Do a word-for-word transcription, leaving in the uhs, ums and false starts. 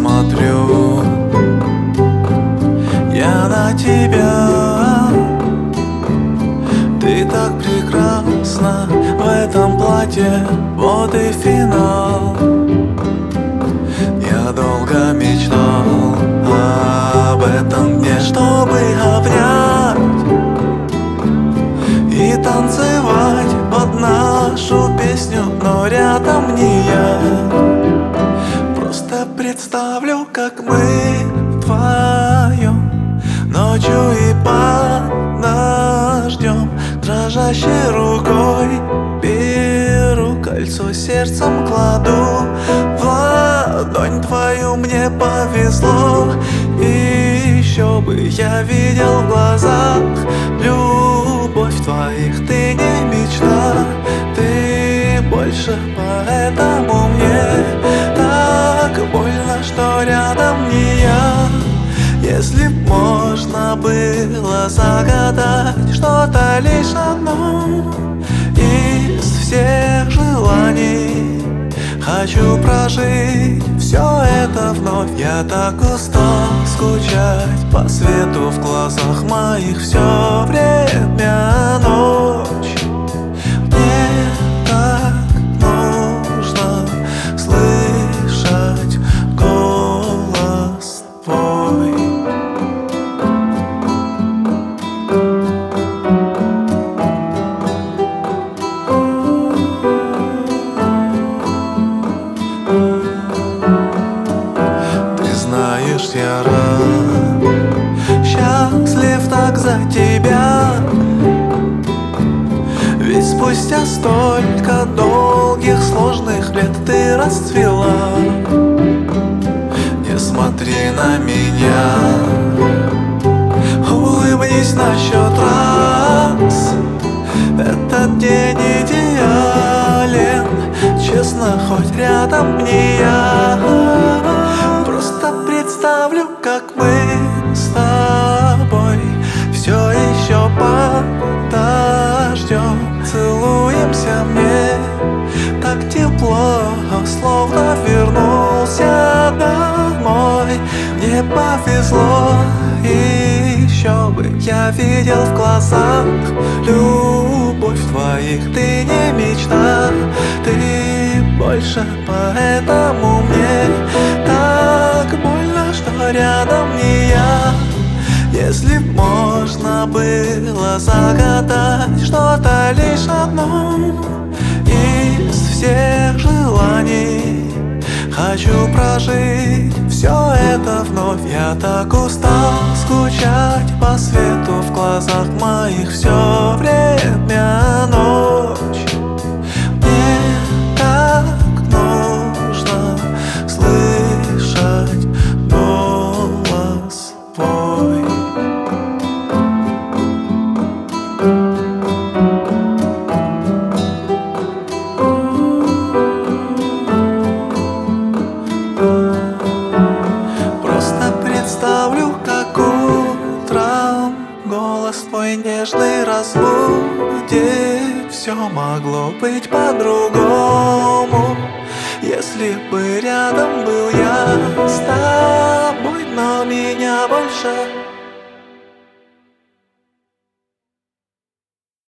смотрю я на тебя. Ты так прекрасна в этом платье, вот и финал. Я долго мечтал об этом дне, чтобы обнять и танцевать под нашу песню, но рядом не я. Просто представлю, как мы вдвоем ночью и под дождем, дрожащей рукой беру кольцо, сердцем кладу в ладонь твою. Мне повезло, и еще бы я видел в глазах любовь твоих. Ты не мечта, ты больше, поэтому мне так больно, что рядом не я. Если б можно было загадать что-то лишь одно из всех желаний, хочу прожить все это вновь. Я так устал скучать по свету в глазах моих все время ночь. Мне так нужно слышать голос твой. Знаешь, я рад, счастлив так за тебя, ведь спустя столько долгих сложных лет ты расцвела. Не смотри на меня, улыбнись на счет раз. Этот день идеален, честно, хоть рядом не я. Просто представлю, как мы с тобой все еще под дождем целуемся. Мне так тепло, словно вернулся домой. Мне повезло, и еще бы я видел в глазах любовь твоих. Ты не мечта, ты больше, поэтому мне так больно, что рядом не я. Если б можно было загадать что-то лишь одно из всех желаний, хочу прожить все это вновь. Я так устал скучать по свету в глазах моих все время ночь. Мне так нужно слышать голос твой. Просто представлю, как утром голос твой нежный разбудит. Все могло быть по-другому, если бы рядом был я с тобой.